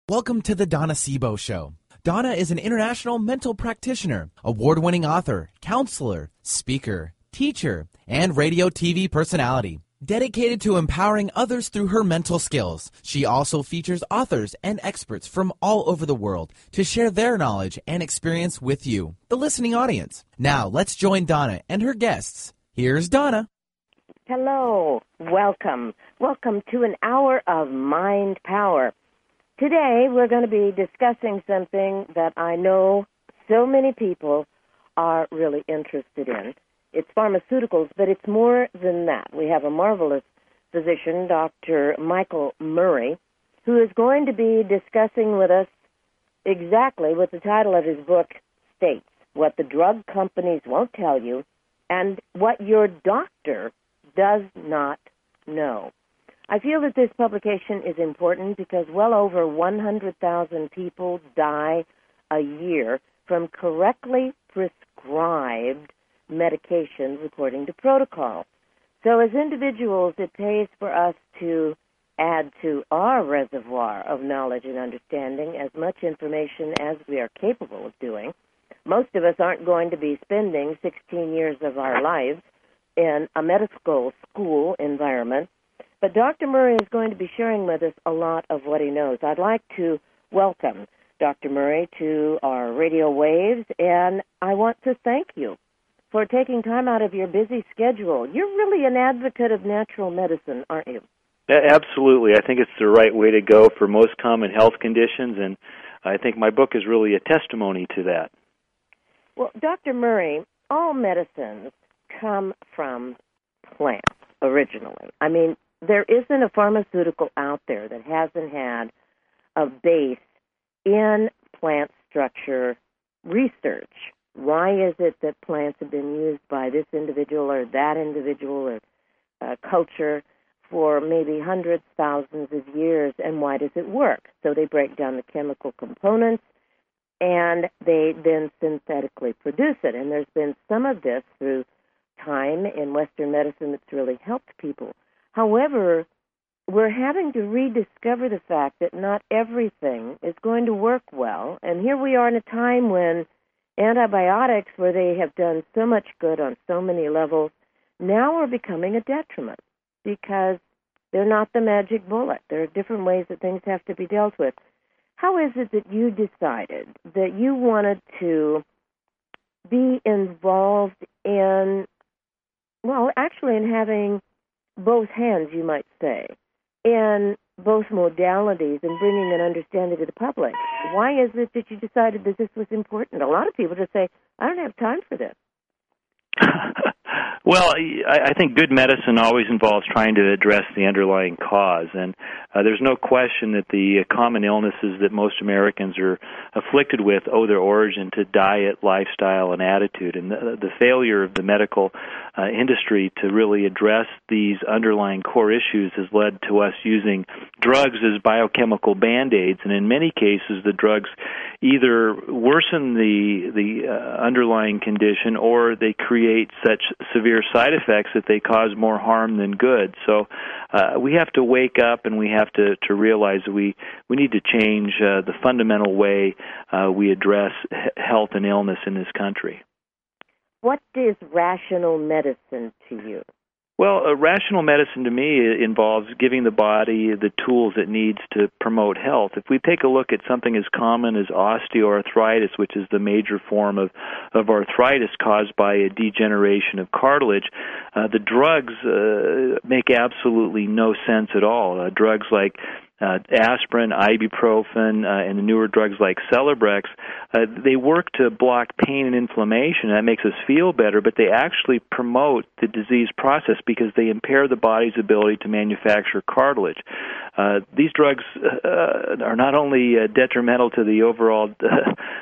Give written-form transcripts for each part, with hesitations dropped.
Welcome to the Donna Sebo Show. Donna is an international mental practitioner, award-winning author, counselor, speaker, teacher, and radio TV personality. Dedicated to empowering others through her mental skills, she also features authors and experts from all over the world to share their knowledge and experience with you, the listening audience. Now, let's join Donna and her guests. Here's Donna. Hello. Welcome. Welcome to an hour of mind power. Today, we're going to be discussing something that I know so many people are really interested in. It's pharmaceuticals, but it's more than that. We have a marvelous physician, Dr. Michael Murray, who is going to be discussing with us exactly what the title of his book states, what the drug companies won't tell you, and what your doctor does not know. I feel that this publication is important because well over 100,000 people die a year from correctly prescribed medications according to protocol. So as individuals, it pays for us to add to our reservoir of knowledge and understanding as much information as we are capable of doing. Most of us aren't going to be spending 16 years of our lives in a medical school environment, but Dr. Murray is going to be sharing with us a lot of what he knows. I'd like to welcome Dr. Murray to our radio waves, and I want to thank you for taking time out of your busy schedule. You're really an advocate of natural medicine, aren't you? Absolutely. I think it's the right way to go for most common health conditions, and I think my book is really a testimony to that. Well, Dr. Murray, all medicines come from plants originally. I mean, there isn't a pharmaceutical out there that hasn't had a base in plant structure research. Why is it that plants have been used by this individual or that individual or culture for maybe hundreds, thousands of years, and why does it work? So they break down the chemical components, and they then synthetically produce it. And there's been some of this through time in Western medicine that's really helped people. However, we're having to rediscover the fact that not everything is going to work well. And here we are in a time when antibiotics, where they have done so much good on so many levels, now are becoming a detriment because they're not the magic bullet. There are different ways that things have to be dealt with. How is it that you decided that you wanted to be involved in, well, actually in having both hands, you might say, in both modalities and bringing an understanding to the public? Why is it that you decided that this was important? A lot of people just say, I don't have time for this. Well, I think good medicine always involves trying to address the underlying cause, and there's no question that the common illnesses that most Americans are afflicted with owe their origin to diet, lifestyle, and attitude, and the failure of the medical industry to really address these underlying core issues has led to us using drugs as biochemical Band-Aids, and in many cases the drugs either worsen the underlying condition or they create such severe side effects that they cause more harm than good. So we have to wake up and we have to realize that we need to change the fundamental way we address health and illness in this country. What is rational medicine to you? Well, rational medicine to me involves giving the body the tools it needs to promote health. If we take a look at something as common as osteoarthritis, which is the major form of arthritis caused by a degeneration of cartilage, the drugs make absolutely no sense at all. Drugs like aspirin, ibuprofen, and the newer drugs like Celebrex, they work to block pain and inflammation. That makes us feel better, but they actually promote the disease process because they impair the body's ability to manufacture cartilage. These drugs are not only detrimental to the overall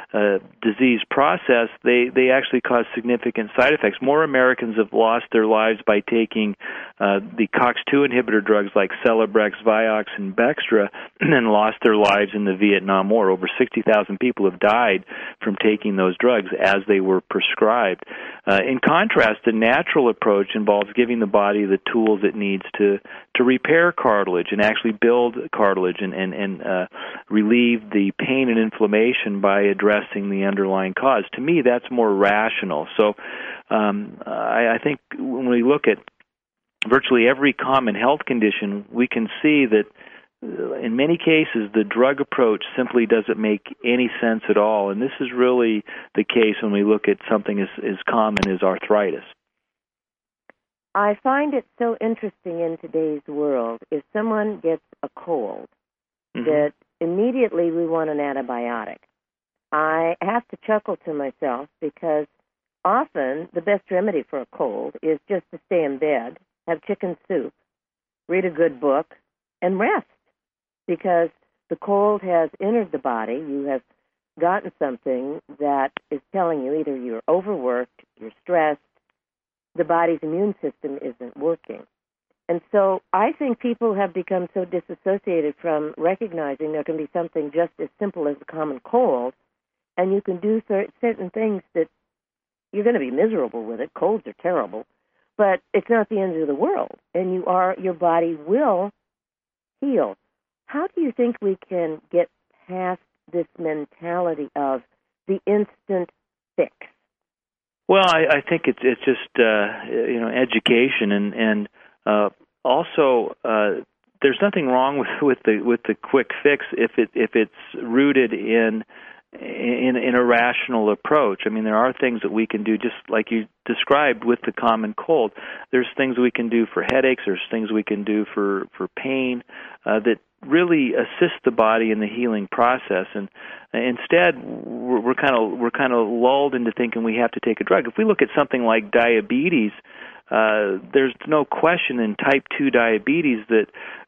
disease process, they actually cause significant side effects. More Americans have lost their lives by taking the COX-2 inhibitor drugs like Celebrex, Vioxx, and Bextra than lost their lives in the Vietnam War. Over 60,000 people have died from taking those drugs as they were prescribed. In contrast, the natural approach involves giving the body the tools it needs to repair cartilage and actually build cartilage and relieve the pain and inflammation by addressing the underlying cause. To me, that's more rational. So I think when we look at virtually every common health condition, we can see that in many cases the drug approach simply doesn't make any sense at all. And this is really the case when we look at something as common as arthritis. I find it so interesting in today's world, if someone gets a cold, that immediately we want an antibiotic. I have to chuckle to myself because often the best remedy for a cold is just to stay in bed, have chicken soup, read a good book, and rest, because the cold has entered the body. You have gotten something that is telling you either you're overworked, you're stressed, the body's immune system isn't working. And so I think people have become so disassociated from recognizing there can be something just as simple as a common cold, and you can do certain things that you're going to be miserable with it. Colds are terrible, but it's not the end of the world, and your body will heal. How do you think we can get past this mentality of the instant fix? Well, I think it's just education and also there's nothing wrong with the quick fix if it's rooted in a rational approach. I mean, there are things that we can do, just like you described with the common cold. There's things we can do for headaches. There's things we can do for pain that really assist the body in the healing process. And instead, we're kind of lulled into thinking we have to take a drug. If we look at something like diabetes, there's no question in type 2 diabetes that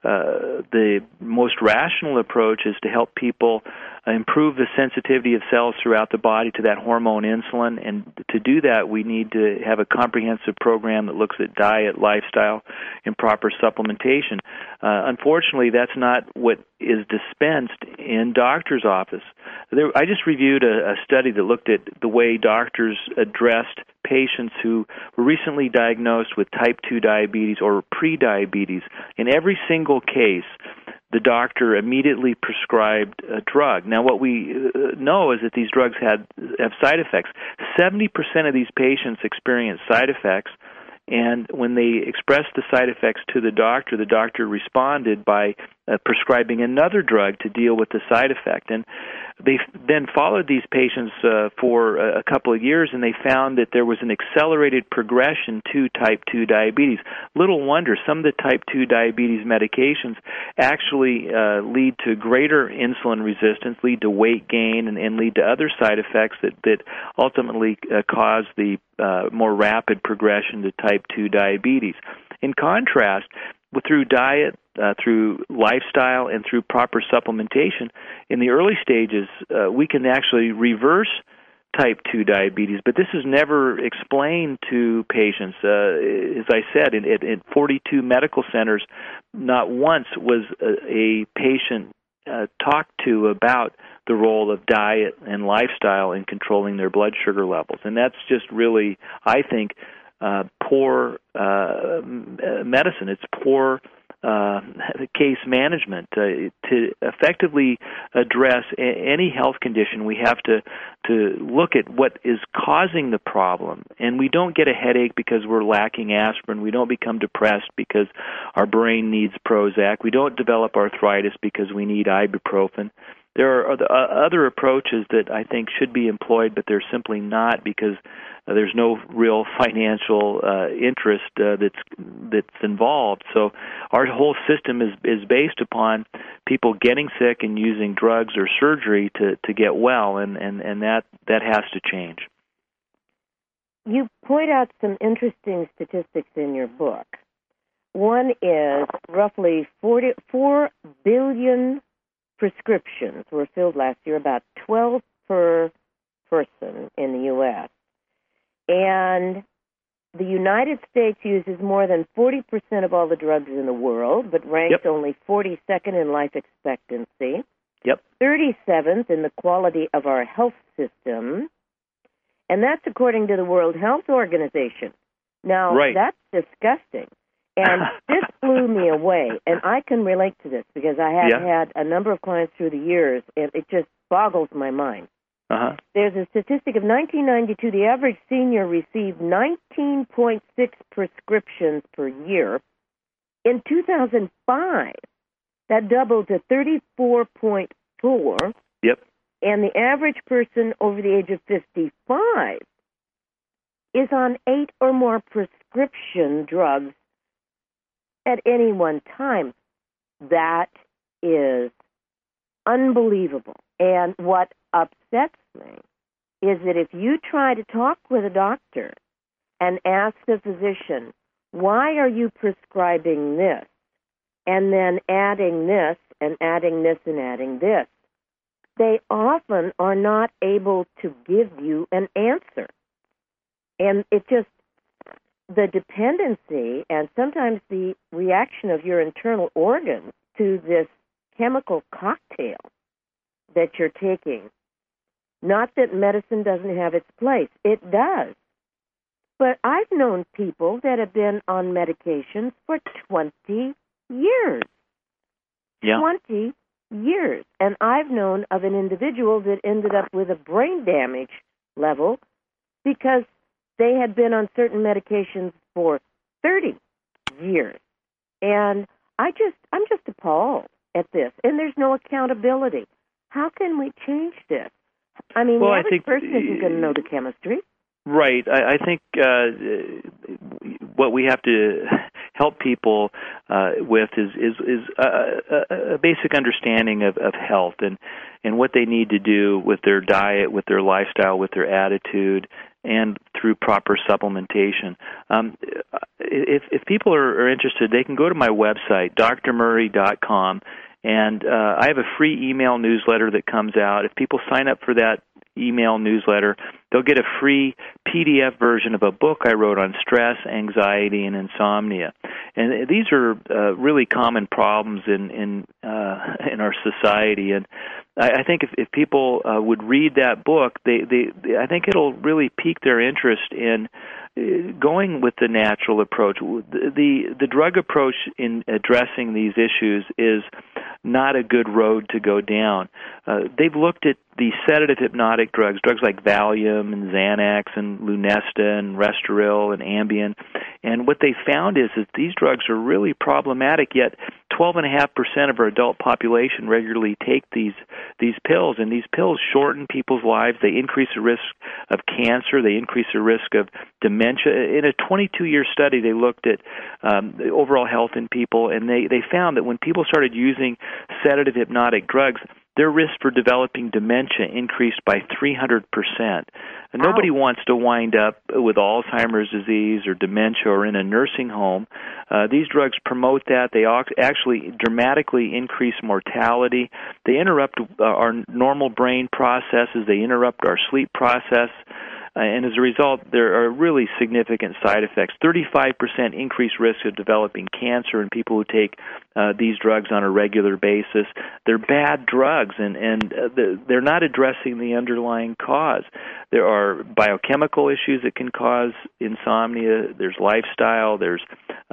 the most rational approach is to help people improve the sensitivity of cells throughout the body to that hormone insulin. And to do that, we need to have a comprehensive program that looks at diet, lifestyle, and proper supplementation. Unfortunately, that's not what is dispensed in doctor's office. I just reviewed a study that looked at the way doctors addressed patients who were recently diagnosed with type 2 diabetes or prediabetes. In every single case, the doctor immediately prescribed a drug. Now, what we know is that these drugs have side effects. 70% of these patients experience side effects, and when they expressed the side effects to the doctor responded by prescribing another drug to deal with the side effect. And they then followed these patients for a couple of years, and they found that there was an accelerated progression to type 2 diabetes. Little wonder, some of the type 2 diabetes medications actually lead to greater insulin resistance, lead to weight gain, and lead to other side effects that ultimately cause the more rapid progression to type 2 diabetes. In contrast, through diet, through lifestyle, and through proper supplementation, in the early stages, we can actually reverse type 2 diabetes, but this is never explained to patients. As I said, in 42 medical centers, not once was a patient talked to about the role of diet and lifestyle in controlling their blood sugar levels. And that's just really, I think, poor medicine. It's poor case management. To effectively address any health condition, we have to look at what is causing the problem. And we don't get a headache because we're lacking aspirin. We don't become depressed because our brain needs Prozac. We don't develop arthritis because we need ibuprofen. There are other approaches that I think should be employed, but they're simply not, because there's no real financial interest that's involved. So our whole system is based upon people getting sick and using drugs or surgery to get well, and that has to change. You point out some interesting statistics in your book. One is roughly 4 billion prescriptions were filled last year, about 12 per person in the U.S. And the United States uses more than 40% of all the drugs in the world, but ranks only 42nd in life expectancy. 37th in the quality of our health system. And that's according to the World Health Organization. Now, that's disgusting. And this blew me away. And I can relate to this because I have had a number of clients through the years, and it just boggles my mind. There's a statistic of 1992, the average senior received 19.6 prescriptions per year. In 2005, that doubled to 34.4. And the average person over the age of 55 is on 8 or more prescription drugs at any one time. That is unbelievable. And what upsets me is that if you try to talk with a doctor and ask the physician, why are you prescribing this, and then adding this and adding this and adding this, they often are not able to give you an answer. And it just, the dependency and sometimes the reaction of your internal organs to this chemical cocktail that you're taking. Not that medicine doesn't have its place. It does. But I've known people that have been on medications for 20 years. 20 years. And I've known of an individual that ended up with a brain damage level because they had been on certain medications for 30 years. And I'm just appalled at this. And there's no accountability. How can we change this? I mean, the average person isn't going to know the chemistry. Right. I think what we have to help people with is a basic understanding of health and what they need to do with their diet, with their lifestyle, with their attitude, and through proper supplementation. If people are interested, they can go to my website, drmurray.com, and I have a free email newsletter that comes out. If people sign up for that email newsletter, they'll get a free PDF version of a book I wrote on stress, anxiety, and insomnia. And these are really common problems in our society. And I think if people would read that book, I think it'll really pique their interest in going with the natural approach. The drug approach in addressing these issues is not a good road to go down. They've looked at the sedative hypnotic drugs like Valium and Xanax and Lunesta and Restoril and Ambien, and what they found is that these drugs are really problematic, yet 12.5% of our adult population regularly take these pills, and these pills shorten people's lives. They increase the risk of cancer. They increase the risk of dementia. In a 22-year study, they looked at the overall health in people, and they found that when people started using sedative hypnotic drugs, their risk for developing dementia increased by 300%. And nobody wants to wind up with Alzheimer's disease or dementia or in a nursing home. These drugs promote that. They actually dramatically increase mortality. They interrupt our normal brain processes. They interrupt our sleep process. And as a result, there are really significant side effects. 35% increased risk of developing cancer in people who take these drugs on a regular basis. They're bad drugs, and they're not addressing the underlying cause. There are biochemical issues that can cause insomnia. There's lifestyle. There's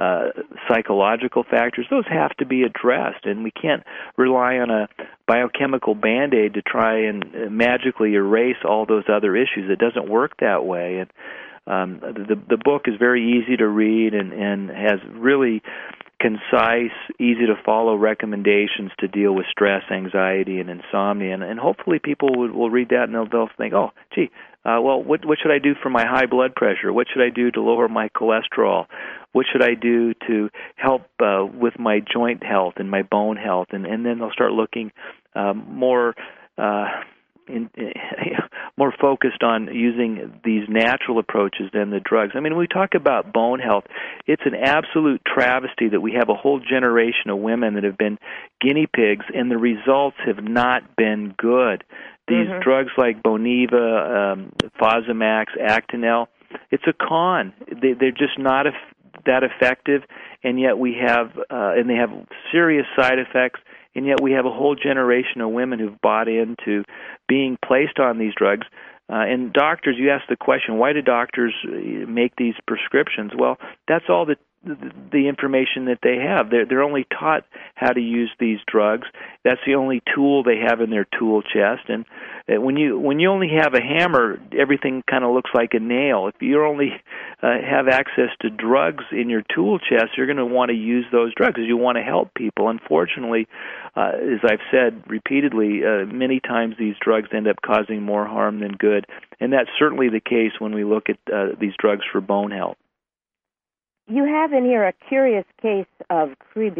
psychological factors. Those have to be addressed, and we can't rely on a biochemical Band-Aid to try and magically erase all those other issues. It doesn't work that way. And the book is very easy to read and has really concise, easy-to-follow recommendations to deal with stress, anxiety, and insomnia. And hopefully people will read that and they'll think, oh, gee, well, what should I do for my high blood pressure? What should I do to lower my cholesterol? What should I do to help with my joint health and my bone health? And then they'll start looking more more focused on using these natural approaches than the drugs. I mean, when we talk about bone health, it's an absolute travesty that we have a whole generation of women that have been guinea pigs, and the results have not been good. These drugs like Boniva, Fosamax, Actonel, it's a con. They're just not that effective, and yet we have, and they have serious side effects. And yet we have a whole generation of women who've bought into being placed on these drugs. And doctors, you asked the question, why do doctors make these prescriptions? Well, that's all the information that they have. They're only taught how to use these drugs. That's the only tool they have in their tool chest. And when you only have a hammer, everything kind of looks like a nail. If you only have access to drugs in your tool chest, you're going to want to use those drugs because you want to help people. Unfortunately, as I've said repeatedly, many times these drugs end up causing more harm than good. And that's certainly the case when we look at these drugs for bone health. You have in here a curious case of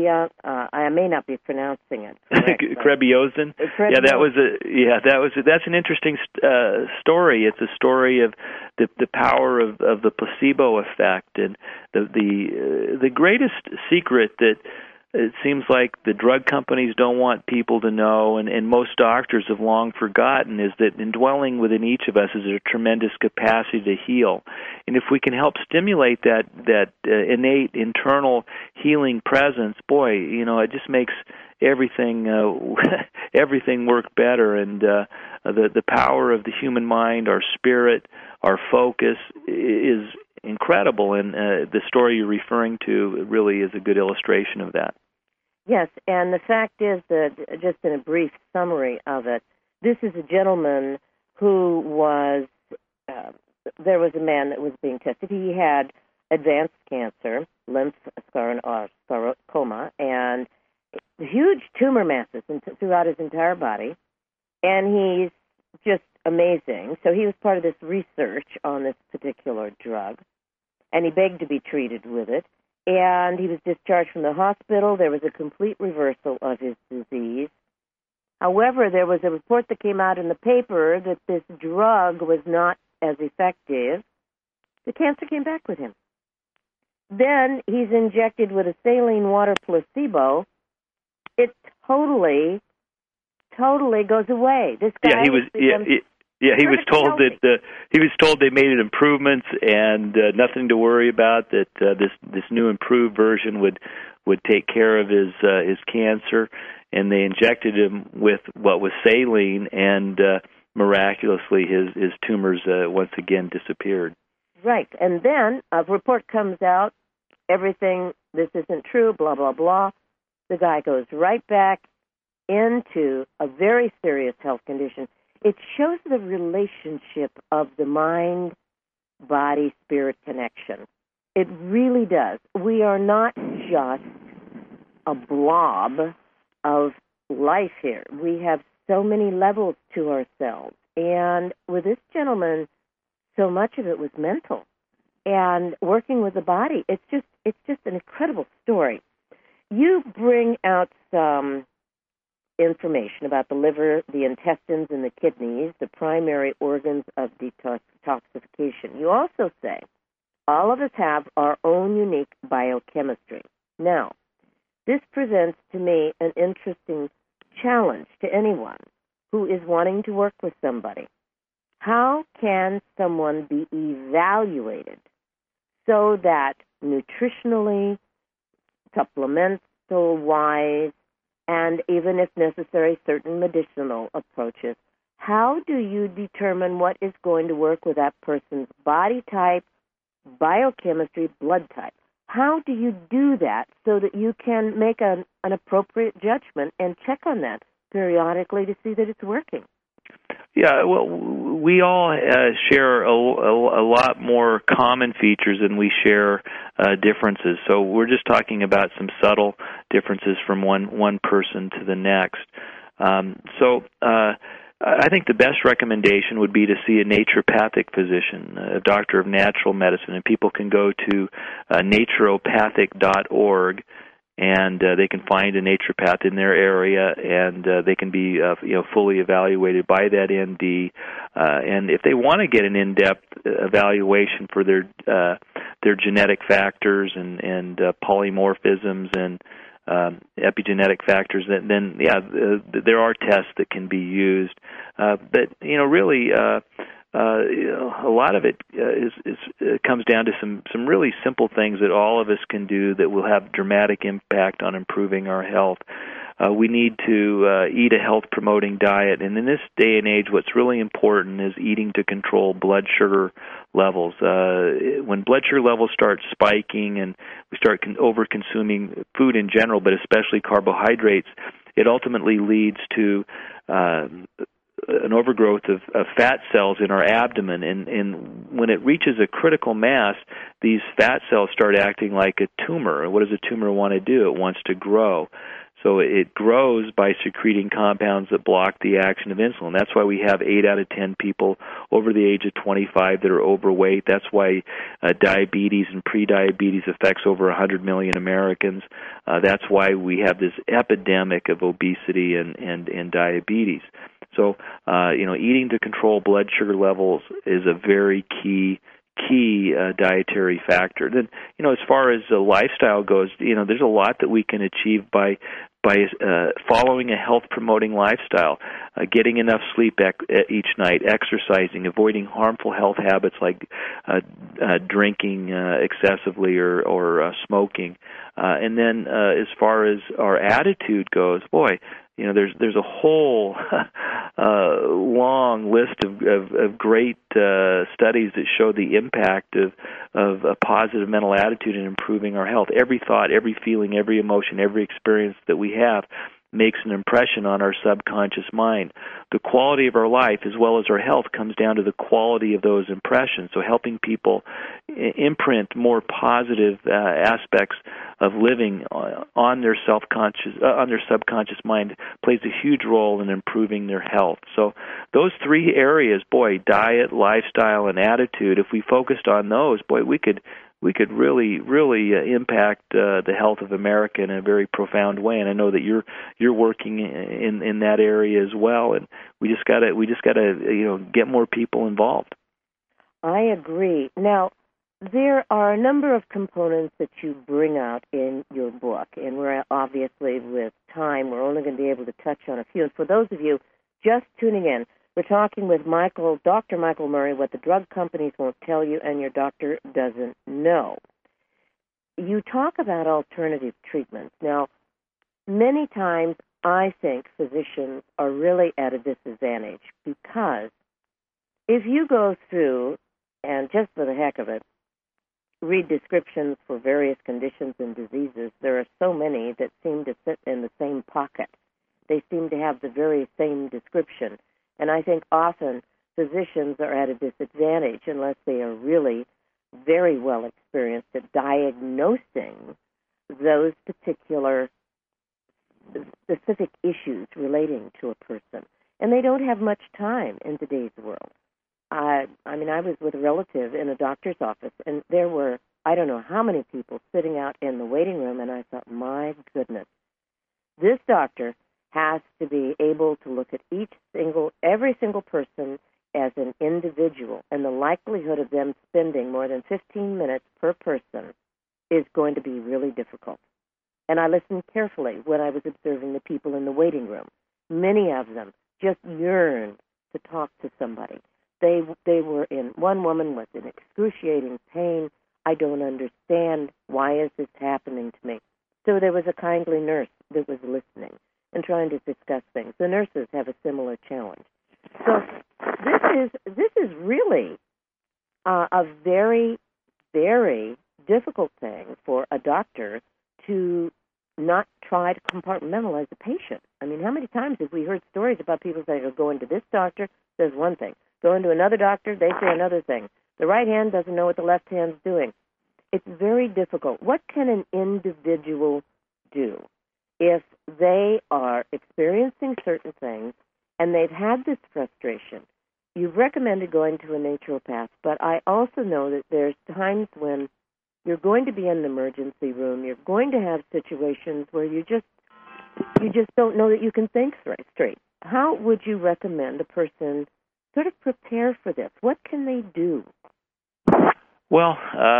I may not be pronouncing it correctly. Krebbiozin. That's an interesting story. It's a story of the power of the placebo effect, and the greatest secret that it seems like the drug companies don't want people to know, and most doctors have long forgotten, is that indwelling within each of us is a tremendous capacity to heal. And if we can help stimulate that innate internal healing presence, boy, it just makes everything work better. And the power of the human mind, our spirit, our focus is incredible, and the story you're referring to really is a good illustration of that. Yes, and the fact is that, just in a brief summary of it, this is a gentleman who was, there was a man that was being tested. He had advanced cancer, lymphosarcoma, and huge tumor masses throughout his entire body, and he's just amazing. So he was part of this research on this particular drug, and he begged to be treated with it, and he was discharged from the hospital. There was a complete reversal of his disease. However, there was a report that came out in the paper that this drug was not as effective. The cancer came back with him. Then he's injected with a saline water placebo. It totally goes away. This guy he was told that he was told they made improvements and nothing to worry about. That this new improved version would take care of his cancer, and they injected him with what was saline, and miraculously his tumors once again disappeared. Right, and then a report comes out. Everything, this isn't true. Blah blah blah. The guy goes right back into a very serious health condition. It shows the relationship of the mind-body-spirit connection. It really does. We are not just a blob of life here. We have so many levels to ourselves. And with this gentleman, so much of it was mental. And working with the body, it's just an incredible story. You bring out some information about the liver, the intestines, and the kidneys, the primary organs of detoxification. You also say all of us have our own unique biochemistry. Now, this presents to me an interesting challenge to anyone who is wanting to work with somebody. How can someone be evaluated so that nutritionally, supplemental-wise, and even if necessary, certain medicinal approaches, how do you determine what is going to work with that person's body type, biochemistry, blood type? How do you do that so that you can make an appropriate judgment and check on that periodically to see that it's working? Yeah, well, we all share a lot more common features than we share differences. So we're just talking about some subtle differences from one person to the next. I think the best recommendation would be to see a naturopathic physician, a doctor of natural medicine, and people can go to naturopathic.org and they can find a naturopath in their area, and they can be fully evaluated by that ND. And if they want to get an in-depth evaluation for their genetic factors and polymorphisms and epigenetic factors, then there are tests that can be used. But really, a lot of it comes down to some really simple things that all of us can do that will have dramatic impact on improving our health. We need to eat a health-promoting diet, and in this day and age, what's really important is eating to control blood sugar levels. When blood sugar levels start spiking and we start over-consuming food in general, but especially carbohydrates, it ultimately leads to an overgrowth of fat cells in our abdomen, and when it reaches a critical mass, these fat cells start acting like a tumor. And what does a tumor want to do? It wants to grow. So it grows by secreting compounds that block the action of insulin. That's why we have 8 out of 10 people over the age of 25 that are overweight. That's why diabetes and prediabetes affects over 100 million Americans. That's why we have this epidemic of obesity and diabetes. So, eating to control blood sugar levels is a very key dietary factor. Then, as far as the lifestyle goes, there's a lot that we can achieve by following a health-promoting lifestyle, getting enough sleep each night, exercising, avoiding harmful health habits like drinking excessively or smoking. And then as far as our attitude goes, there's a whole long list of great studies that show the impact of a positive mental attitude in improving our health. Every thought, every feeling, every emotion, every experience that we have makes an impression on our subconscious mind. The quality of our life as well as our health comes down to the quality of those impressions. So helping people imprint more positive aspects of living on their subconscious mind plays a huge role in improving their health. So those 3 areas, diet, lifestyle, and attitude, if we focused on those, we could really impact the health of America in a very profound way. And I know that you're working in that area as well. And we just gotta get more people involved. I agree. Now, there are a number of components that you bring out in your book, and we're obviously, with time, we're only going to be able to touch on a few. And for those of you just tuning in, we're talking with Dr. Michael Murray, what the drug companies won't tell you and your doctor doesn't know. You talk about alternative treatments. Now, many times I think physicians are really at a disadvantage because if you go through, and just for the heck of it, read descriptions for various conditions and diseases, there are so many that seem to sit in the same pocket. They seem to have the very same description. And I think often physicians are at a disadvantage unless they are really very well experienced at diagnosing those particular specific issues relating to a person. And they don't have much time in today's world. I was with a relative in a doctor's office, and there were, I don't know how many people sitting out in the waiting room, and I thought, my goodness, this doctor has to be able to look at every single person as an individual, and the likelihood of them spending more than 15 minutes per person is going to be really difficult. And I listened carefully when I was observing the people in the waiting room. Many of them just yearned to talk to somebody. They were one woman was in excruciating pain. I don't understand. Why is this happening to me? So there was a kindly nurse that was listening and trying to discuss things. The nurses have a similar challenge. So this is really a very, very difficult thing for a doctor to not try to compartmentalize a patient. I mean, how many times have we heard stories about people saying, oh, going to this doctor says one thing, going to another doctor, they say another thing. The right hand doesn't know what the left hand's doing. It's very difficult. What can an individual do if they are experiencing certain things and they've had this frustration? You've recommended going to a naturopath, but I also know that there's times when You're going to be in an emergency room. You're going to have situations where you just don't know that you can think straight. How would you recommend a person sort of prepare for this? What can they do? Well,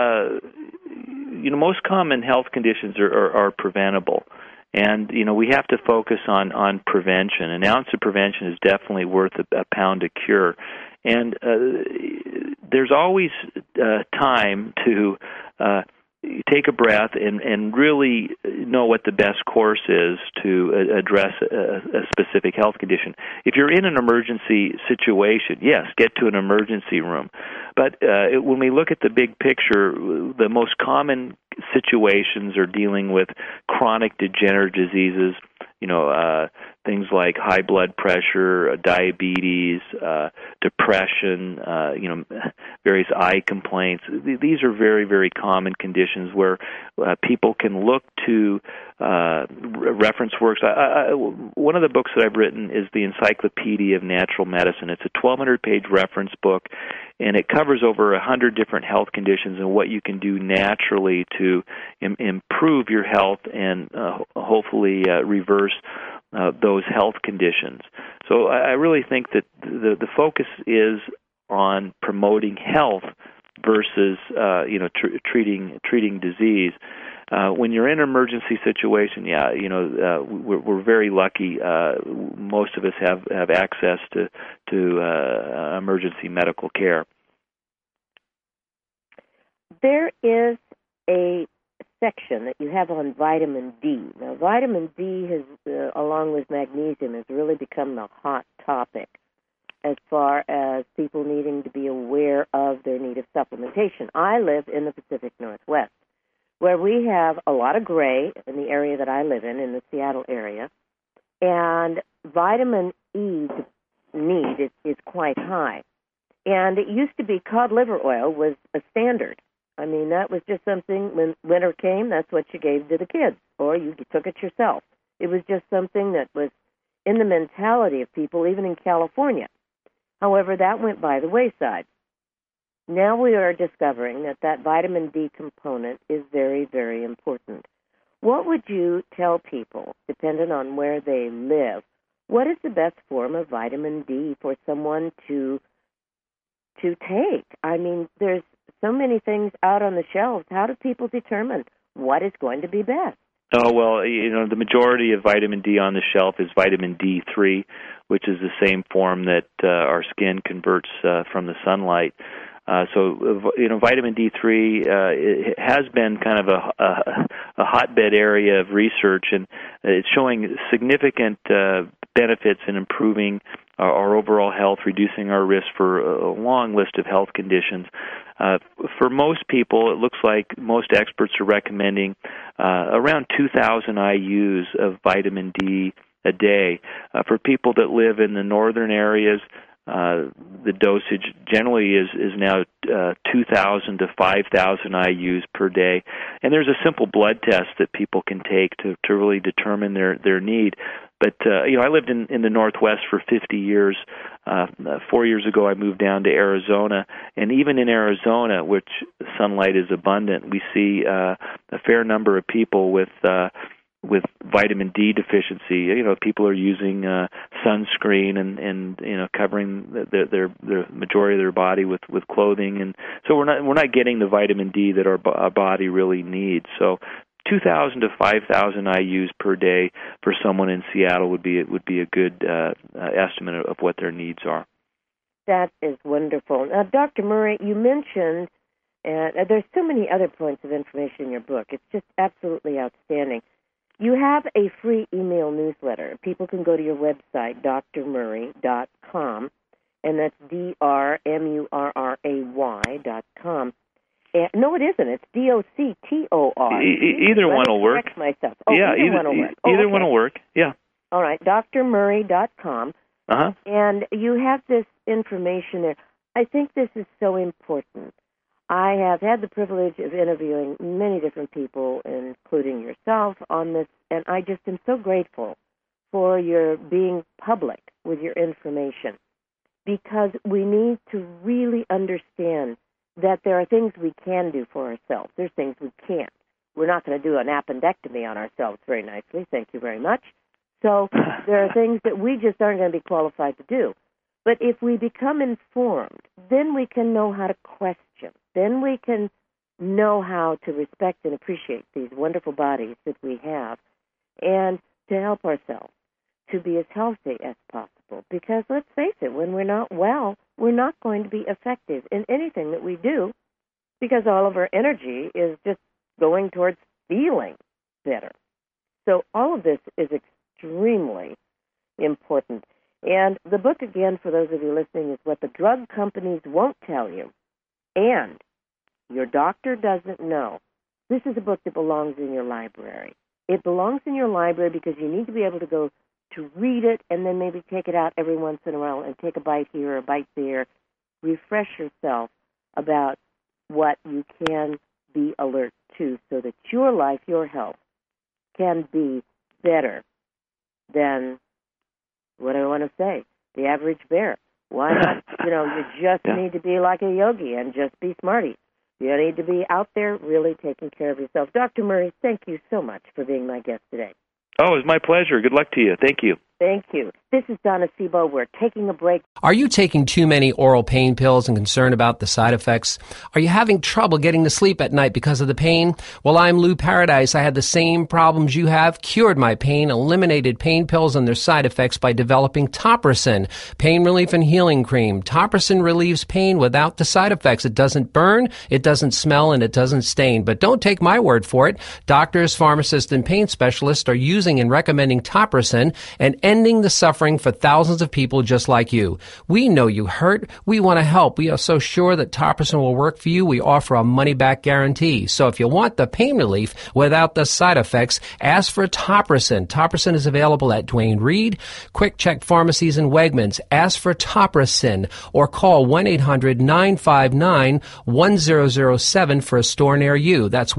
most common health conditions are preventable. And, we have to focus on prevention. An ounce of prevention is definitely worth a pound of cure. And there's always time to take a breath and really know what the best course is to address a specific health condition. If you're in an emergency situation, yes, get to an emergency room. But when we look at the big picture, the most common situations are dealing with chronic degenerative diseases, things like high blood pressure, diabetes, depression, various eye complaints. These are very, very common conditions where people can look to reference works. One of the books that I've written is the Encyclopedia of Natural Medicine. It's a 1,200-page reference book, and it covers over 100 different health conditions and what you can do naturally to improve your health and hopefully reverse those health conditions. So I really think that the focus is on promoting health versus treating disease. When you're in an emergency situation, we're very lucky. Most of us have access to emergency medical care. There is a section that you have on vitamin D. Now, vitamin D has, along with magnesium, has really become the hot topic as far as people needing to be aware of their need of supplementation. I live in the Pacific Northwest, where we have a lot of gray in the area that I live in the Seattle area, and vitamin E need is quite high. And it used to be cod liver oil was a standard. I mean, that was just something, when winter came, that's what you gave to the kids, or you took it yourself. It was just something that was in the mentality of people, even in California. However, that went by the wayside. Now we are discovering that vitamin D component is very, very important. What would you tell people, depending on where they live, what is the best form of vitamin D for someone to take? I mean, there's so many things out on the shelves. How do people determine what is going to be best? Oh, well, the majority of vitamin D on the shelf is vitamin D3, which is the same form that our skin converts from the sunlight. Vitamin D3 it has been kind of a hotbed area of research, and it's showing significant benefits in improving our overall health, reducing our risk for a long list of health conditions. For most people, it looks like most experts are recommending around 2,000 IUs of vitamin D a day. For people that live in the northern areas, the dosage generally is now 2,000 to 5,000 IUs per day. And there's a simple blood test that people can take to really determine their need. But, I lived in the Northwest for 50 years. 4 years ago, I moved down to Arizona. And even in Arizona, which sunlight is abundant, we see a fair number of people with vitamin D deficiency. People are using sunscreen and covering their majority of their body with clothing, and so we're not getting the vitamin D that our body really needs. So 2,000 to 5,000 IUs per day for someone in Seattle would be a good estimate of what their needs are. That is wonderful. Now, Dr. Murray, you mentioned, and there's so many other points of information in your book. It's just absolutely outstanding. You have a free email newsletter. People can go to your website, drmurray.com, and that's drmurray.com. No, it isn't. It's DOCTOR. Either one will work. Correct myself. Either one will work. Either one will work. Yeah. All right, drmurray.com. Uh-huh. And you have this information there. I think this is so important. I have had the privilege of interviewing many different people, including yourself, on this, and I just am so grateful for your being public with your information, because we need to really understand that there are things we can do for ourselves. There's things we can't. We're not going to do an appendectomy on ourselves very nicely. Thank you very much. So there are things that we just aren't going to be qualified to do. But if we become informed, then we can know how to question. Then we can know how to respect and appreciate these wonderful bodies that we have and to help ourselves to be as healthy as possible. Because let's face it, when we're not well, we're not going to be effective in anything that we do because all of our energy is just going towards feeling better. So all of this is extremely important. And the book, again, for those of you listening, is What the Drug Companies Won't Tell You, and Your Doctor Doesn't Know. This is a book that belongs in your library. It belongs in your library because you need to be able to go to read it and then maybe take it out every once in a while and take a bite here or a bite there. Refresh yourself about what you can be alert to so that your life, your health, can be better than, what do I want to say, the average bear. Why not? You just need to be like a yogi and just be smarty. You need to be out there really taking care of yourself. Dr. Murray, thank you so much for being my guest today. Oh, it was my pleasure. Good luck to you. Thank you. Thank you. This is Donna Sebo. We're taking a break. Are you taking too many oral pain pills and concerned about the side effects? Are you having trouble getting to sleep at night because of the pain? Well, I'm Lou Paradise. I had the same problems you have, cured my pain, eliminated pain pills and their side effects by developing Topricin, pain relief and healing cream. Topricin relieves pain without the side effects. It doesn't burn, it doesn't smell, and it doesn't stain. But don't take my word for it. Doctors, pharmacists, and pain specialists are using and recommending Topricin and ending the suffering for thousands of people just like you. We know you hurt. We want to help. We are so sure that Topricin will work for you. We offer a money-back guarantee. So if you want the pain relief without the side effects, ask for Topricin. Topricin is available at Duane Reade, Quick Check Pharmacies, and Wegmans. Ask for Topricin or call 1-800-959-1007 for a store near you. That's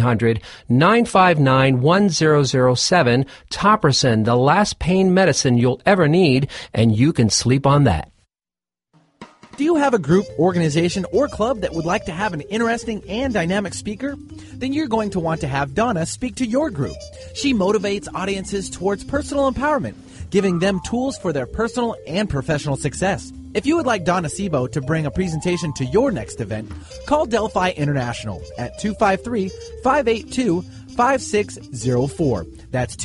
1-800-959-1007. Topricin, the last pain medicine you'll ever need, and you can sleep on that. Do you have a group, organization, or club that would like to have an interesting and dynamic speaker? Then you're going to want to have Donna speak to your group. She motivates audiences towards personal empowerment, giving them tools for their personal and professional success. If you would like Donna Sebo to bring a presentation to your next event, call Delphi International at 253-582-5604. That's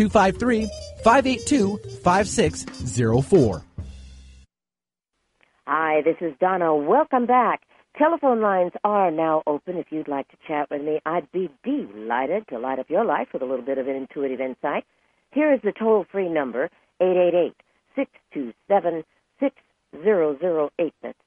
253-582-5604. Hi, this is Donna. Welcome back. Telephone lines are now open. If you'd like to chat with me, I'd be delighted to light up your life with a little bit of intuitive insight. Here is the toll-free number, 888-627-6008. That's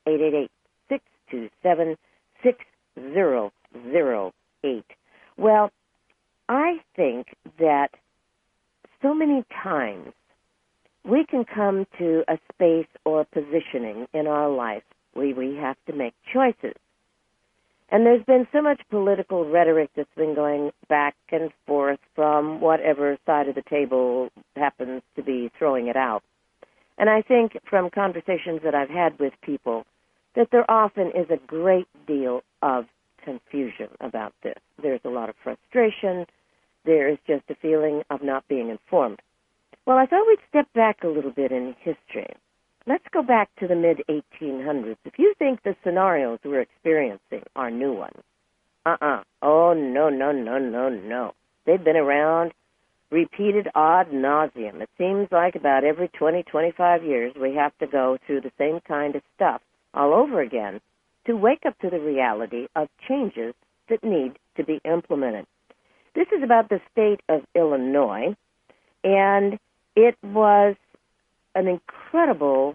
888-627-6008. Well, I think that so many times we can come to a space or positioning in our life where we have to make choices. And there's been so much political rhetoric that's been going back and forth from whatever side of the table happens to be throwing it out. And I think from conversations that I've had with people that there often is a great deal of confusion about this. There's a lot of frustration. There is just a feeling of not being informed. Well, I thought we'd step back a little bit in history. Let's go back to the mid-1800s. If you think the scenarios we're experiencing are new ones, Oh, no. They've been around, repeated ad nauseum. It seems like about every 20, 25 years we have to go through the same kind of stuff all over again to wake up to the reality of changes that need to be implemented. This is about the state of Illinois, and it was an incredible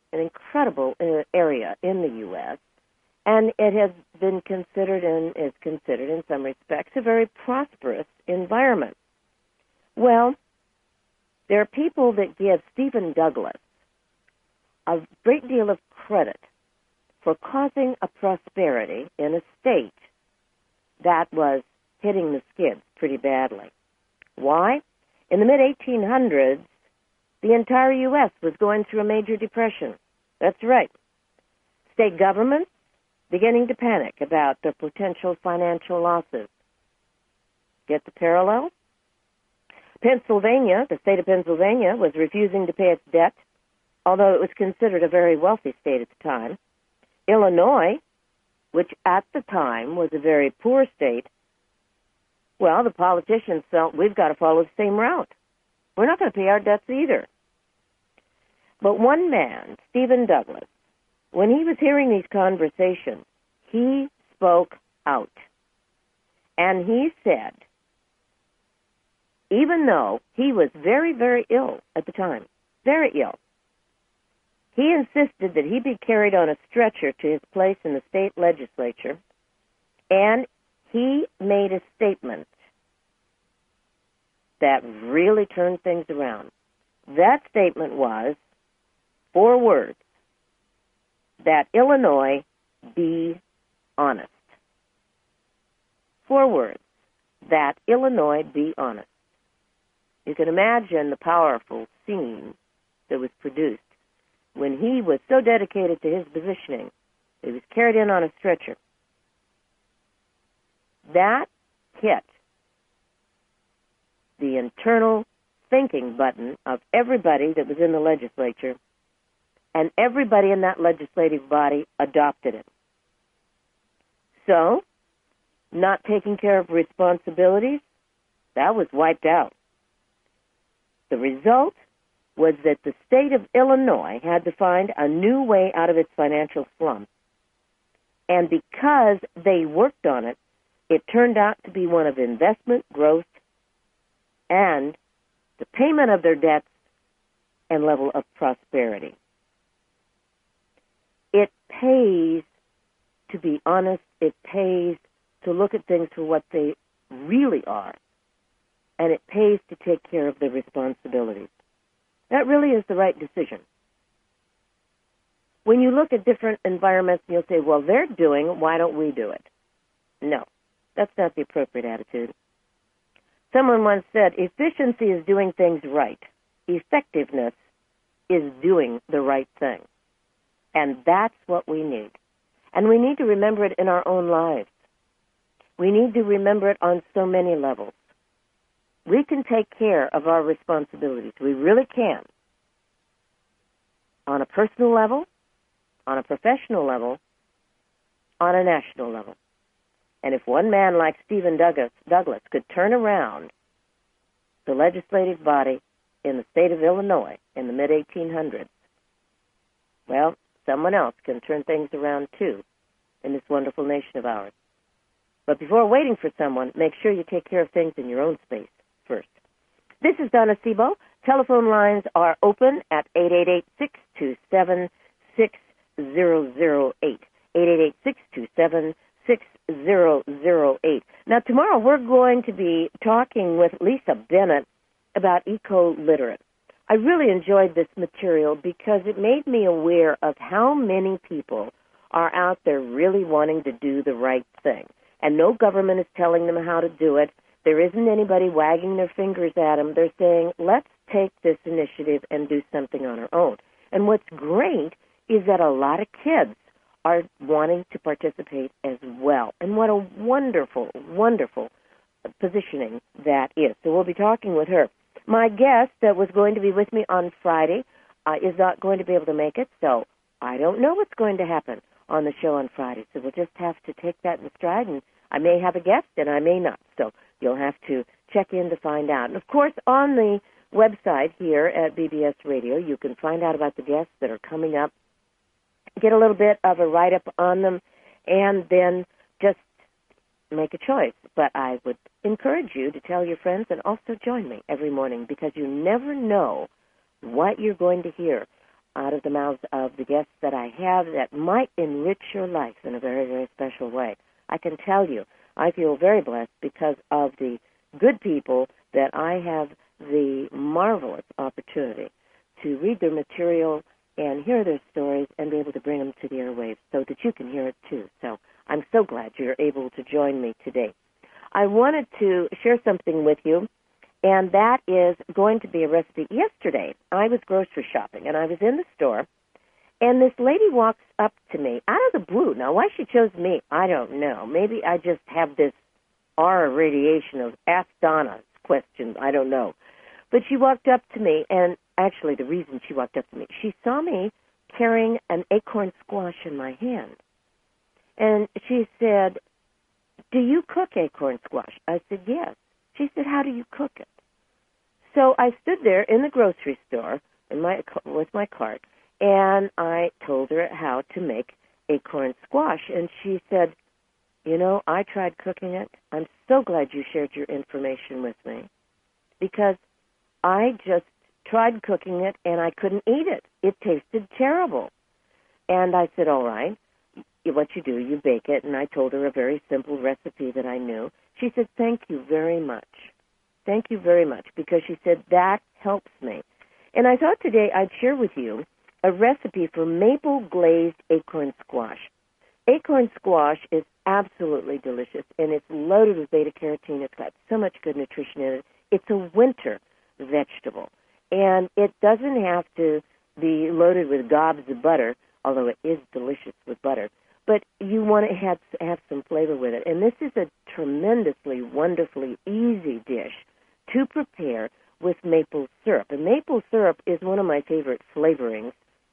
area in the U.S., and it has been considered and is considered in some respects a very prosperous environment. Well, there are people that give Stephen Douglas a great deal of credit for causing a prosperity in a state that was hitting the skids pretty badly. Why? In the mid-1800s, the entire U.S. was going through a major depression. That's right. State governments, beginning to panic about their potential financial losses. Get the parallel? Pennsylvania, the state of Pennsylvania, was refusing to pay its debt, although it was considered a very wealthy state at the time. Illinois, which at the time was a very poor state, well, the politicians felt we've got to follow the same route. We're not going to pay our debts either. But one man, Stephen Douglas, when he was hearing these conversations, he spoke out. And he said, even though he was very, very ill at the time, very ill, he insisted that he be carried on a stretcher to his place in the state legislature, and he made a statement that really turned things around. That statement was, 4 words, that Illinois be honest. 4 words, that Illinois be honest. You can imagine the powerful scene that was produced when he was so dedicated to his positioning, he was carried in on a stretcher. That hit the internal thinking button of everybody that was in the legislature, and everybody in that legislative body adopted it. So, not taking care of responsibilities, that was wiped out. The result was that the state of Illinois had to find a new way out of its financial slump. And because they worked on it, it turned out to be one of investment, growth, and the payment of their debts and level of prosperity. It pays to be honest. It pays to look at things for what they really are. And it pays to take care of their responsibilities. That really is the right decision. When you look at different environments, you'll say, well, they're doing it, why don't we do it? No, that's not the appropriate attitude. Someone once said, efficiency is doing things right. Effectiveness is doing the right thing. And that's what we need. And we need to remember it in our own lives. We need to remember it on so many levels. We can take care of our responsibilities. We really can. On a personal level, on a professional level, on a national level. And if one man like Stephen Douglas could turn around the legislative body in the state of Illinois in the mid-1800s, well, someone else can turn things around too in this wonderful nation of ours. But before waiting for someone, make sure you take care of things in your own space first. This is Donna Sebo. Telephone lines are open at 888-627-6008. 888-627-6008. Now, tomorrow we're going to be talking with Lisa Bennett about eco-literate. I really enjoyed this material because it made me aware of how many people are out there really wanting to do the right thing. And no government is telling them how to do it. There isn't anybody wagging their fingers at them. They're saying, let's take this initiative and do something on our own. And what's great is that a lot of kids are wanting to participate as well. And what a wonderful, wonderful positioning that is. So we'll be talking with her. My guest that was going to be with me on Friday is not going to be able to make it, so I don't know what's going to happen on the show on Friday. So we'll just have to take that in stride, and I may have a guest and I may not. So you'll have to check in to find out. And, of course, on the website here at BBS Radio, you can find out about the guests that are coming up, get a little bit of a write-up on them, and then just make a choice. But I would encourage you to tell your friends and also join me every morning, because you never know what you're going to hear out of the mouths of the guests that I have that might enrich your life in a very, very special way. I can tell you, I feel very blessed because of the good people that I have the marvelous opportunity to read their material and hear their stories and be able to bring them to the airwaves so that you can hear it too. So I'm so glad you're able to join me today. I wanted to share something with you, and that is going to be a recipe. Yesterday, I was grocery shopping, and I was in the store, And this lady walks up to me out of the blue. Now, why she chose me, I don't know. Maybe I just have this aura radiation of Ask Donna questions. I don't know. But she walked up to me, and actually the reason she walked up to me, she saw me carrying an acorn squash in my hand. And she said, "Do you cook acorn squash?" I said, "Yes." She said, "How do you cook it?" So I stood there in the grocery store with my cart, and I told her how to make acorn squash. And she said, "You know, I tried cooking it. I'm so glad you shared your information with me, because I just tried cooking it, and I couldn't eat it. It tasted terrible." And I said, "All right, what you do, you bake it." And I told her a very simple recipe that I knew. She said, "Thank you very much. Thank you very much," because she said, "That helps me." And I thought today I'd share with you a recipe for maple glazed acorn squash. Acorn squash is absolutely delicious, and it's loaded with beta-carotene. It's got so much good nutrition in it. It's a winter vegetable, and it doesn't have to be loaded with gobs of butter, although it is delicious with butter. But you want to have some flavor with it. And this is a tremendously, wonderfully easy dish to prepare with maple syrup. And maple syrup is one of my favorite flavorings,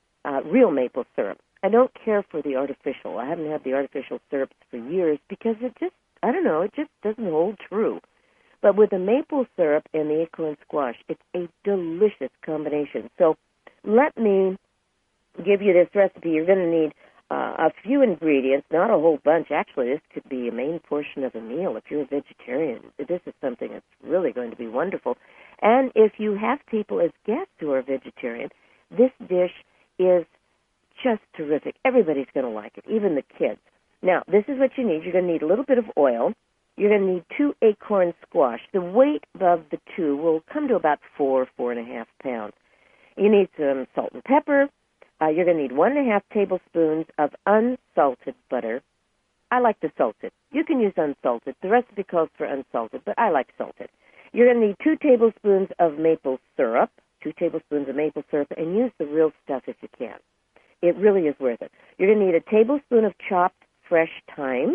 real maple syrup. I don't care for the artificial. I haven't had the artificial syrups for years because it just, I don't know, it just doesn't hold true. But with the maple syrup and the acorn squash, it's a delicious combination. So let me give you this recipe. You're going to need a few ingredients, not a whole bunch. Actually, this could be a main portion of a meal if you're a vegetarian. This is something that's really going to be wonderful. And if you have people as guests who are vegetarian, this dish is just terrific. Everybody's going to like it, even the kids. Now, this is what you need. You're going to need a little bit of oil. You're going to need 2 acorn squash. The weight of the 2 will come to about 4.5 pounds. You need some salt and pepper. You're going to need 1.5 tablespoons of unsalted butter. I like to salt it. You can use unsalted. The recipe calls for unsalted, but I like salted. You're going to need 2 tablespoons of maple syrup, 2 tablespoons of maple syrup, and use the real stuff if you can. It really is worth it. You're going to need a tablespoon of chopped fresh thyme,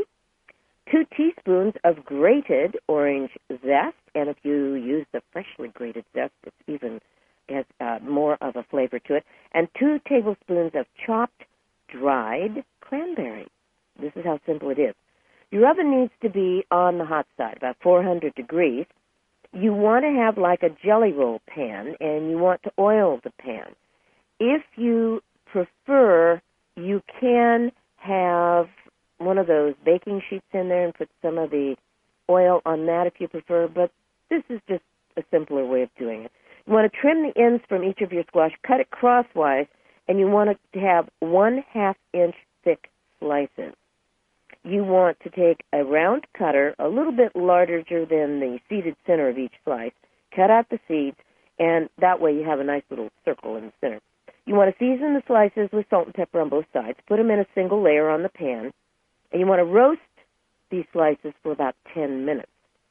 2 teaspoons of grated orange zest, and if you use the freshly grated zest, it's even has more of a flavor to it, and 2 tablespoons of chopped dried cranberries. This is how simple it is. Your oven needs to be on the hot side, about 400 degrees. You want to have like a jelly roll pan, and you want to oil the pan. If you prefer, you can have one of those baking sheets in there and put some of the oil on that if you prefer, but this is just a simpler way of doing it. You want to trim the ends from each of your squash, cut it crosswise, and you want to have 1/2 inch thick slices. You want to take a round cutter, a little bit larger than the seeded center of each slice, cut out the seeds, and that way you have a nice little circle in the center. You want to season the slices with salt and pepper on both sides, put them in a single layer on the pan, and you want to roast these slices for about 10 minutes.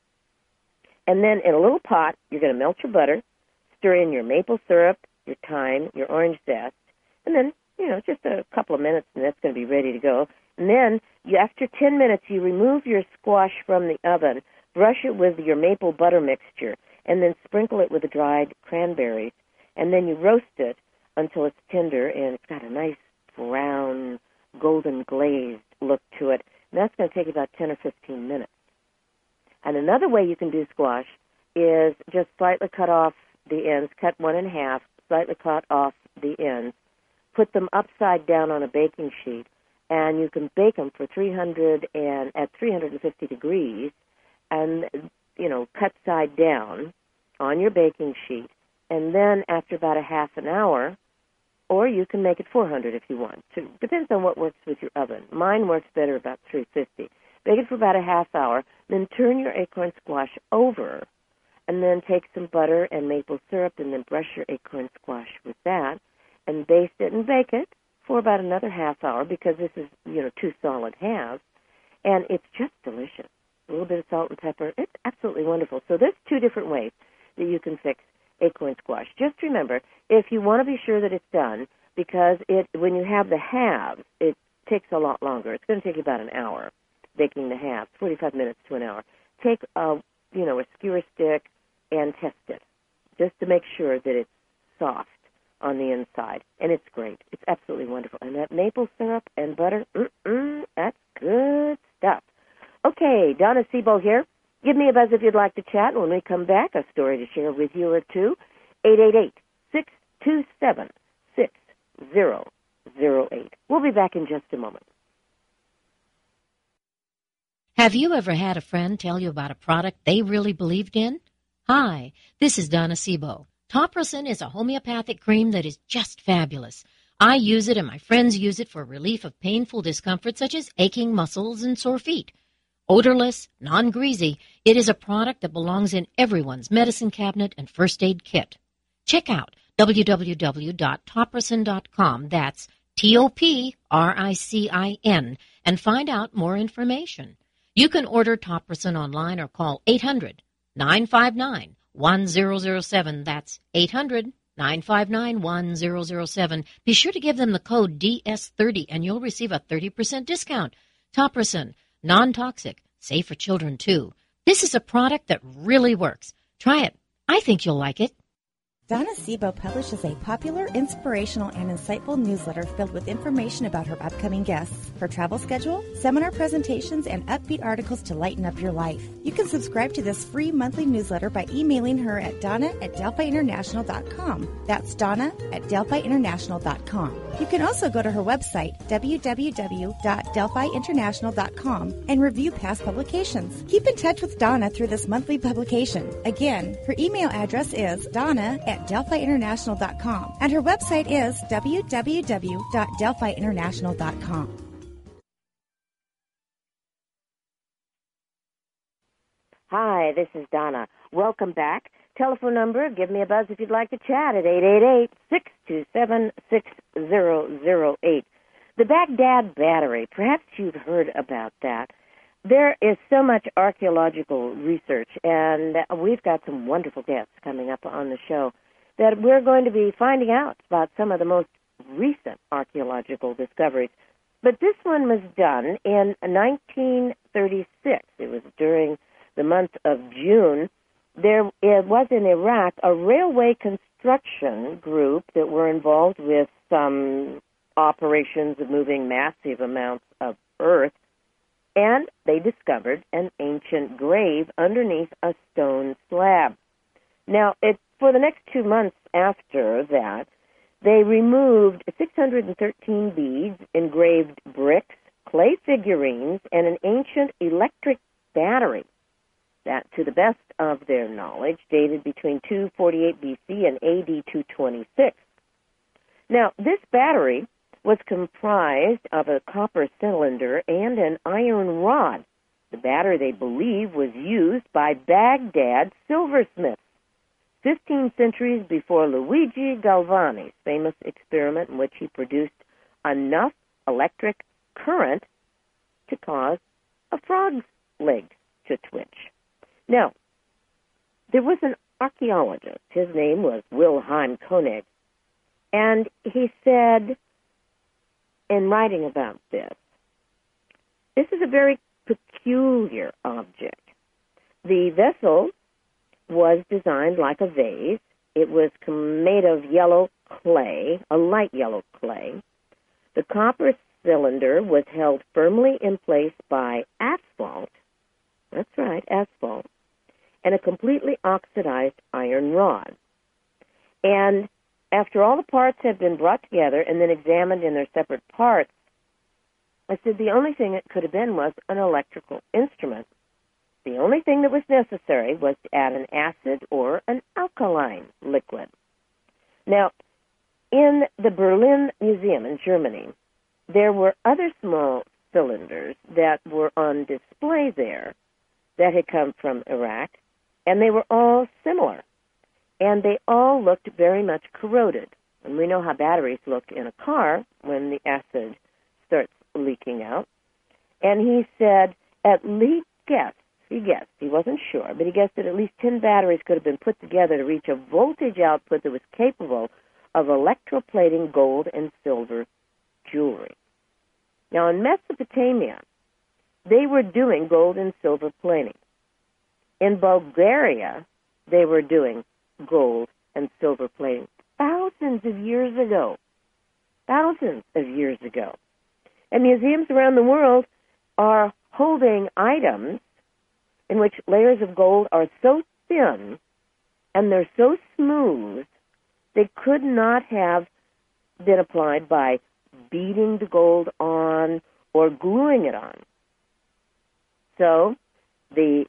And then in a little pot, you're going to melt your butter, stir in your maple syrup, your thyme, your orange zest, and then, just a couple of minutes, and that's going to be ready to go. And then, after 10 minutes, you remove your squash from the oven, brush it with your maple butter mixture, and then sprinkle it with the dried cranberries. And then you roast it until it's tender, and it's got a nice brown, golden glazed look to it. And that's going to take about 10 or 15 minutes. And another way you can do squash is just slightly cut off the ends, cut 1 in half, slightly cut off the ends, put them upside down on a baking sheet, and you can bake them for at 350 degrees, and cut side down on your baking sheet, and then after about a half an hour, or you can make it 400 if you want to. Depends on what works with your oven. Mine works better about 350. Bake it for about a half hour, then turn your acorn squash over, and then take some butter and maple syrup, and then brush your acorn squash with that, and baste it and bake it for about another half hour, because this is, 2 solid halves, and it's just delicious. A little bit of salt and pepper. It's absolutely wonderful. So there's 2 different ways that you can fix acorn squash. Just remember, if you want to be sure that it's done, because when you have the halves, it takes a lot longer. It's going to take you about an hour baking the halves, 45 minutes to an hour. Take a skewer stick and test it just to make sure that it's soft on the inside. And it's great. It's absolutely wonderful. And that maple syrup and butter, that's good stuff. Okay, Donna Sebo here. Give me a buzz if you'd like to chat. When we come back, a story to share with you or two. 888-627-6008. We'll be back in just a moment. Have you ever had a friend tell you about a product they really believed in? Hi, this is Donna Sebo. Topricin is a homeopathic cream that is just fabulous. I use it and my friends use it for relief of painful discomfort such as aching muscles and sore feet. Odorless, non-greasy, it is a product that belongs in everyone's medicine cabinet and first aid kit. Check out www.topricin.com, that's TOPRICIN, and find out more information. You can order Topricin online or call 800-959-1007. That's 800-959-1007. Be sure to give them the code DS30 and you'll receive a 30% discount. Topricin, non-toxic, safe for children too. This is a product that really works. Try it. I think you'll like it. Donna Sebo publishes a popular, inspirational, and insightful newsletter filled with information about her upcoming guests, her travel schedule, seminar presentations, and upbeat articles to lighten up your life. You can subscribe to this free monthly newsletter by emailing her at donna@delphiinternational.com. That's donna@delphiinternational.com. You can also go to her website, www.delphiinternational.com, and review past publications. Keep in touch with Donna through this monthly publication. Again, her email address is donna@delphiinternational.com, and her website is www.delphiinternational.com. Hi, this is Donna. Welcome back. Telephone number, give me a buzz if you'd like to chat at 888-627-6008. The Baghdad Battery, perhaps you've heard about that. There is so much archaeological research, and we've got some wonderful guests coming up on the show that we're going to be finding out about some of the most recent archaeological discoveries. But this one was done in 1936. It was during the month of June. It was in Iraq, a railway construction group that were involved with some operations of moving massive amounts of earth, and they discovered an ancient grave underneath a stone slab. Now, for the next 2 months after that, they removed 613 beads, engraved bricks, clay figurines, and an ancient electric battery that, to the best of their knowledge, dated between 248 BC and AD 226. Now, this battery was comprised of a copper cylinder and an iron rod. The battery, they believe, was used by Baghdad silversmiths 15 centuries before Luigi Galvani's famous experiment in which he produced enough electric current to cause a frog's leg to twitch. Now, there was an archaeologist. His name was Wilhelm Koenig, and he said, in writing about this is a very peculiar object. The vessel was designed like a vase. It was made of yellow clay, a light yellow clay. The copper cylinder was held firmly in place by asphalt. That's right, asphalt. And a completely oxidized iron rod. And after all the parts had been brought together and then examined in their separate parts, I said the only thing it could have been was an electrical instrument. The only thing that was necessary was to add an acid or an alkaline liquid. Now, in the Berlin Museum in Germany, there were other small cylinders that were on display there that had come from Iraq, and they were all similar. And they all looked very much corroded. And we know how batteries look in a car when the acid starts leaking out. And he said, he wasn't sure, but he guessed that at least 10 batteries could have been put together to reach a voltage output that was capable of electroplating gold and silver jewelry. Now, in Mesopotamia, they were doing gold and silver plating. In Bulgaria, they were doing gold and silver plating thousands of years ago. Thousands of years ago. And museums around the world are holding items in which layers of gold are so thin and they're so smooth, they could not have been applied by beating the gold on or gluing it on. So the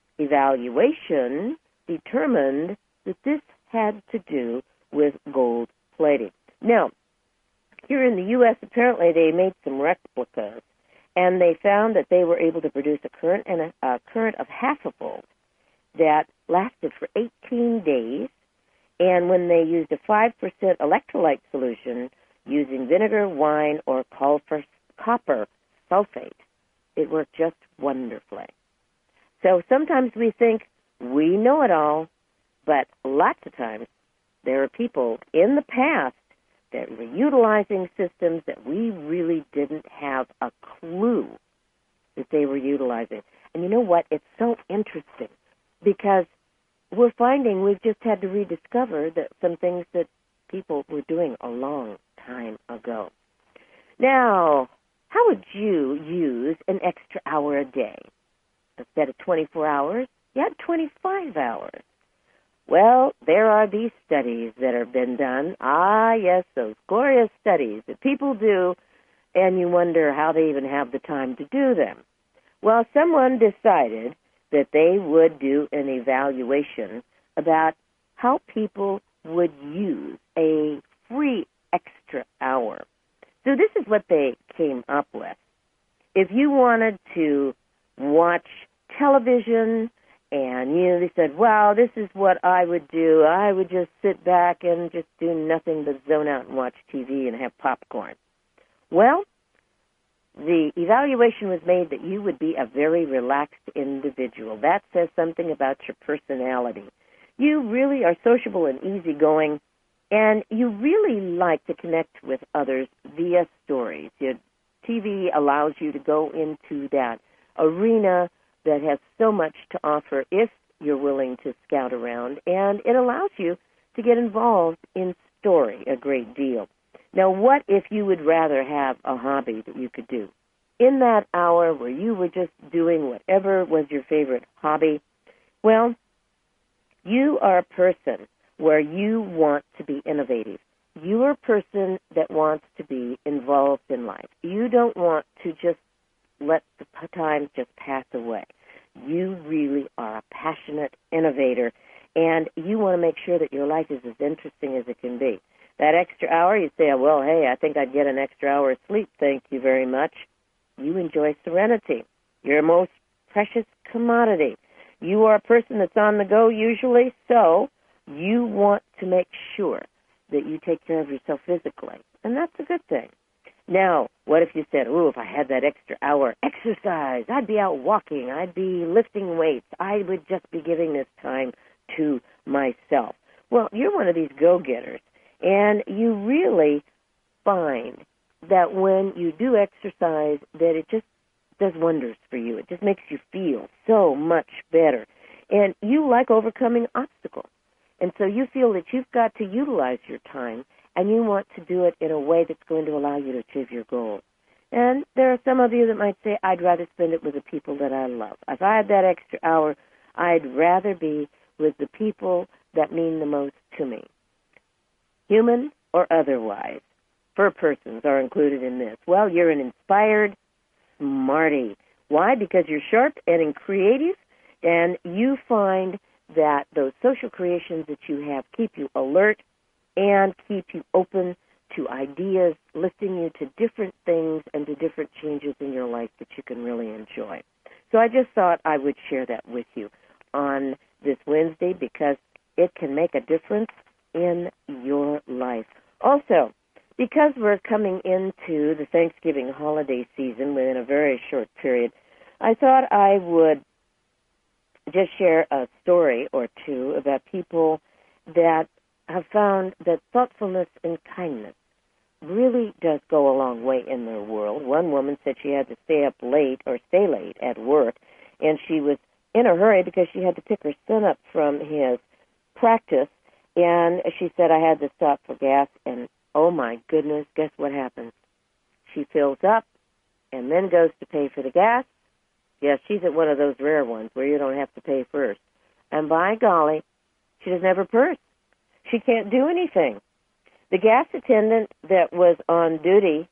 evaluation determined that this had to do with gold plating. Now, here in the U.S., apparently they made some replicas, and they found that they were able to produce a current of half a volt that lasted for 18 days. And when they used a 5% electrolyte solution using vinegar, wine, or copper sulfate, it worked just wonderfully. So sometimes we think we know it all, but lots of times there are people in the past that were utilizing systems that we really didn't have a clue that they were utilizing. And you know what? It's so interesting because we're finding we've just had to rediscover that some things that people were doing a long time ago. Now, how would you use an extra hour a day? Instead of 24 hours, you had 25 hours. Well, there are these studies that have been done. Ah, yes, those glorious studies that people do, and you wonder how they even have the time to do them. Well, someone decided that they would do an evaluation about how people would use a free extra hour. So this is what they came up with. If you wanted to watch television, and they said, well, this is what I would do. I would just sit back and just do nothing but zone out and watch TV and have popcorn. Well, the evaluation was made that you would be a very relaxed individual. That says something about your personality. You really are sociable and easygoing, and you really like to connect with others via stories. TV allows you to go into that arena that has so much to offer if you're willing to scout around, and it allows you to get involved in story a great deal. Now, what if you would rather have a hobby that you could do? In that hour where you were just doing whatever was your favorite hobby, well, you are a person where you want to be innovative. You are a person that wants to be involved in life. You don't want to just let the time just pass away. You really are a passionate innovator, and you want to make sure that your life is as interesting as it can be. That extra hour, you say, well, hey, I think I'd get an extra hour of sleep, thank you very much. You enjoy serenity. Your most precious commodity. You are a person that's on the go usually, so you want to make sure that you take care of yourself physically, and that's a good thing. Now, what if you said, if I had that extra hour exercise, I'd be out walking, I'd be lifting weights, I would just be giving this time to myself. Well, you're one of these go-getters, and you really find that when you do exercise, that it just does wonders for you. It just makes you feel so much better. And you like overcoming obstacles. And so you feel that you've got to utilize your time, and you want to do it in a way that's going to allow you to achieve your goals. And there are some of you that might say, I'd rather spend it with the people that I love. If I had that extra hour, I'd rather be with the people that mean the most to me. Human or otherwise, fur persons are included in this. Well, you're an inspired smarty. Why? Because you're sharp and creative, and you find that those social creations that you have keep you alert and keep you open to ideas, lifting you to different things and to different changes in your life that you can really enjoy. So I just thought I would share that with you on this Wednesday because it can make a difference in your life. Also, because we're coming into the Thanksgiving holiday season within a very short period, I thought I would just share a story or two about people that have found that thoughtfulness and kindness really does go a long way in their world. One woman said she had to stay late at work, and she was in a hurry because she had to pick her son up from his practice, and she said, I had to stop for gas, and oh my goodness, guess what happens? She fills up and then goes to pay for the gas. Yes, she's at one of those rare ones where you don't have to pay first. And by golly, she doesn't have her purse. She can't do anything. The gas attendant that was on duty,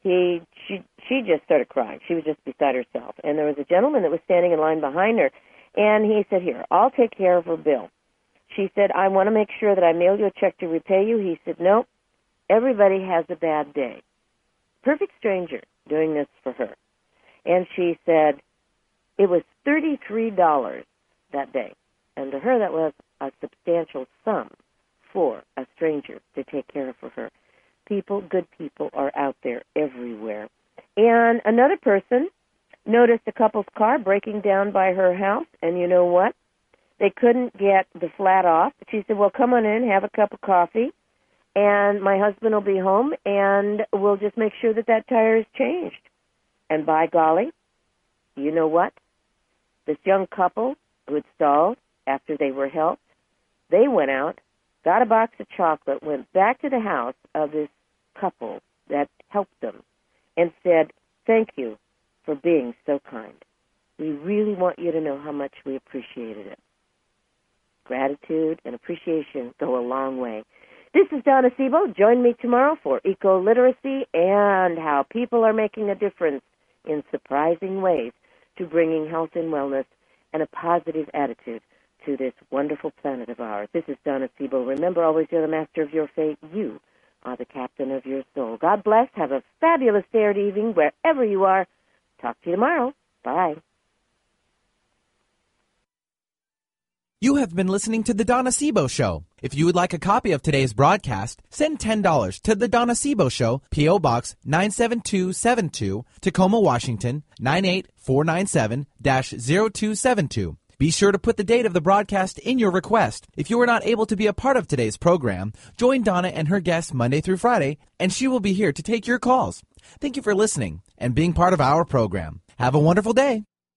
she just started crying. She was just beside herself. And there was a gentleman that was standing in line behind her, and he said, here, I'll take care of her bill. She said, I want to make sure that I mail you a check to repay you. He said, nope, everybody has a bad day. Perfect stranger doing this for her. And she said, it was $33 that day. And to her, that was a substantial sum for a stranger to take care of for her. Good people are out there everywhere. And another person noticed a couple's car breaking down by her house, and you know what? They couldn't get the flat off. She said, well, come on in, have a cup of coffee, and my husband will be home, and we'll just make sure that tire is changed. And by golly, you know what? This young couple who had stalled after they were helped, they went out, got a box of chocolate, went back to the house of this couple that helped them, and said, thank you for being so kind. We really want you to know how much we appreciated it. Gratitude and appreciation go a long way. This is Donna Sebo. Join me tomorrow for eco-literacy and how people are making a difference in surprising ways to bringing health and wellness and a positive attitude to this wonderful planet of ours. This is Donna Sebo. Remember, always you're the master of your fate. You are the captain of your soul. God bless. Have a fabulous day or evening wherever you are. Talk to you tomorrow. Bye. You have been listening to The Donna Sebo Show. If you would like a copy of today's broadcast, send $10 to The Donna Sebo Show, P.O. Box 97272, Tacoma, Washington, 98497-0272. Be sure to put the date of the broadcast in your request. If you are not able to be a part of today's program, join Donna and her guests Monday through Friday, and she will be here to take your calls. Thank you for listening and being part of our program. Have a wonderful day.